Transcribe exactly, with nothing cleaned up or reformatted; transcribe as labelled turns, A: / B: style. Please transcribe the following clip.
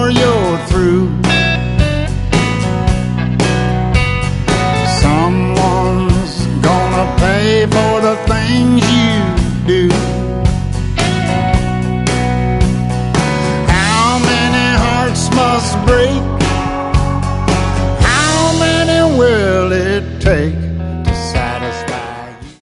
A: before you're through. Someone's gonna pay for the things you do. How many hearts must break? How many will it take